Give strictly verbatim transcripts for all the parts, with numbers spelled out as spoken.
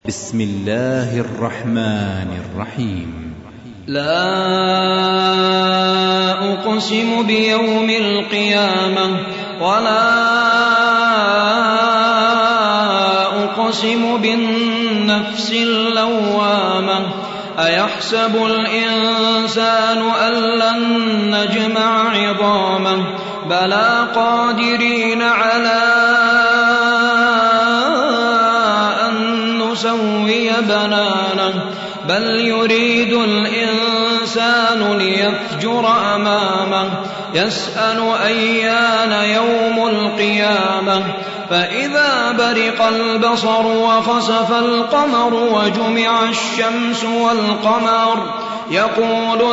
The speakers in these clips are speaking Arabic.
بسم الله الرحمن الرحيم. لا أقسم بيوم القيامة ولا أقسم بالنفس اللوامة أيحسب الإنسان أن لن نجمع عظامه بلى قادرين على أن نسوي بنانه بل يريد الإنسان ليفجر أمامه يسأل أيان يوم القيامة فإذا برق البصر وخسف القمر وجمع الشمس والقمر يقول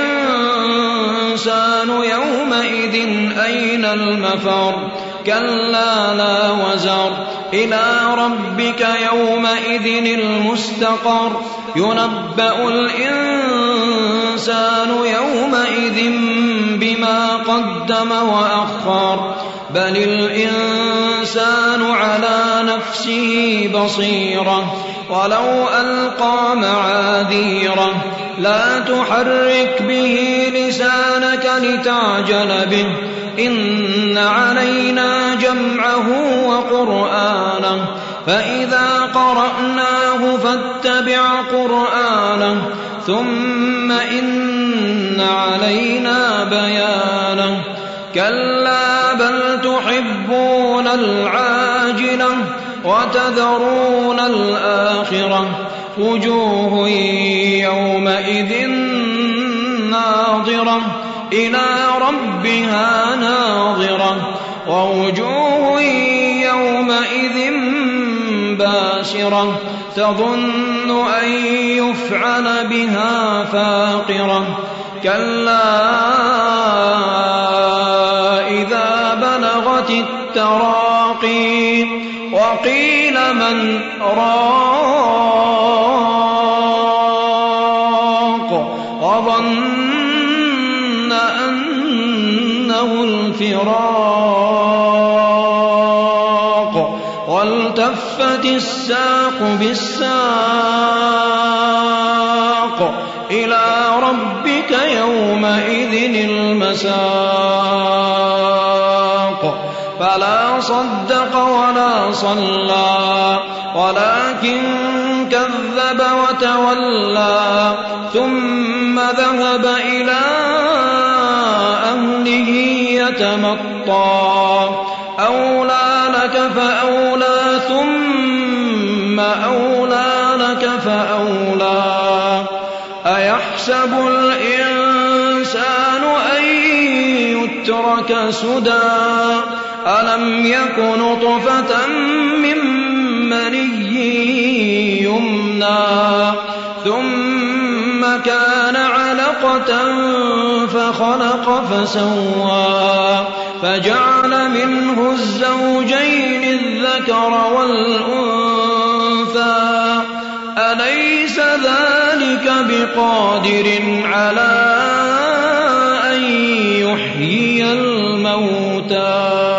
الإنسان يومئذ أين المفر كلا لا وزر إلى ربك يومئذ المستقر ينبأ الإنسان يومئذ بما قدم وأخر بل الإنسان على نفسه بصيرة ولو ألقى معاذيره لا تحرك به لسانك لتعجل به إن علينا جمعه وقرآنه فإذا قرأناه فاتبع قرآنه ثم إن علينا بيانه كلا بل تحبون العاجلة وتذرون الآخرة وجوه يومئذ ناظرة إلى ربها ناظرة ووجوه يومئذ باسرة تظن أن يفعل بها فاقرة كلا إذا بلغت التراقي وقيل من راق وظن أنه الفراق والتفت الساق بالساق إلى ربك يومئذ المساق فلا صدق ولا صلى ولكن كذب وتولى ثم ذهب إلى أهله يتمطى أولى لك فأولى ثم أولى لك فأولى أيحسب الإنسان أن يترك سدى ألم يك نطفة من مني يمنى ثم كان علقة فخلق فسوى فجعل منه الزوجين الذكر والأنثى أليس ذلك بقادر على أن يحيي الموتى